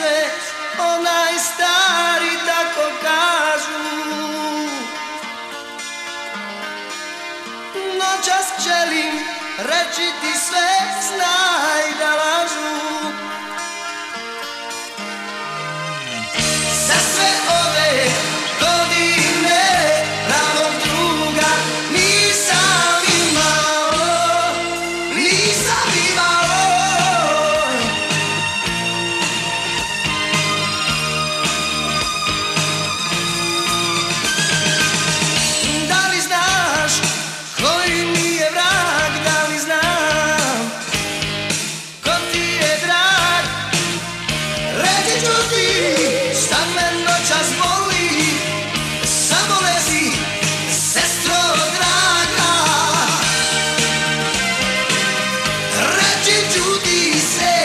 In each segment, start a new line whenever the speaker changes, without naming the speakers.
sve, onaj stari tako kažu. Noćas želim reći ti sve, znaj da lažu. Za sve ove godine pravog druga nisam imao, nisam imao. Da li znaš koji mi je vrag, da li znam ko ti je drag? Reći ću ti šta me noćas boli, samo lezi, sestro draga. Reći ću ti sve,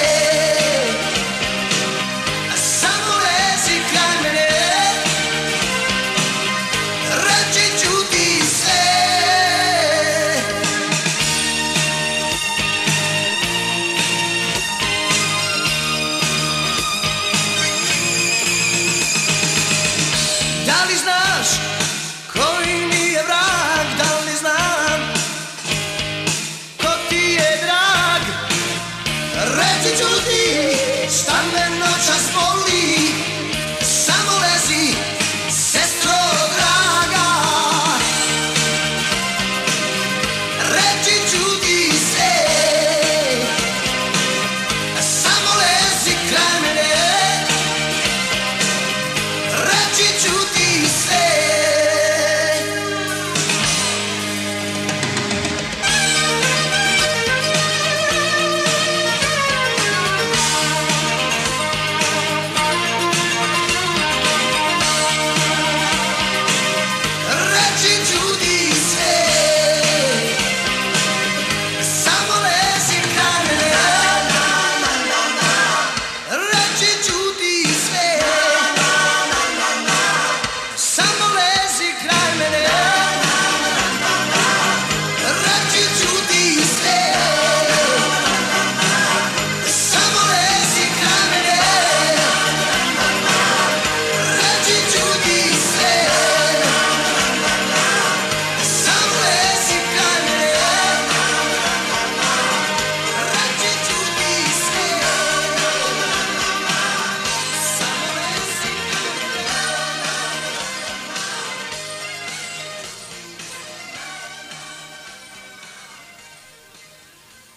samo lezi kraj mene. Reći ću ti sve. Da li znaš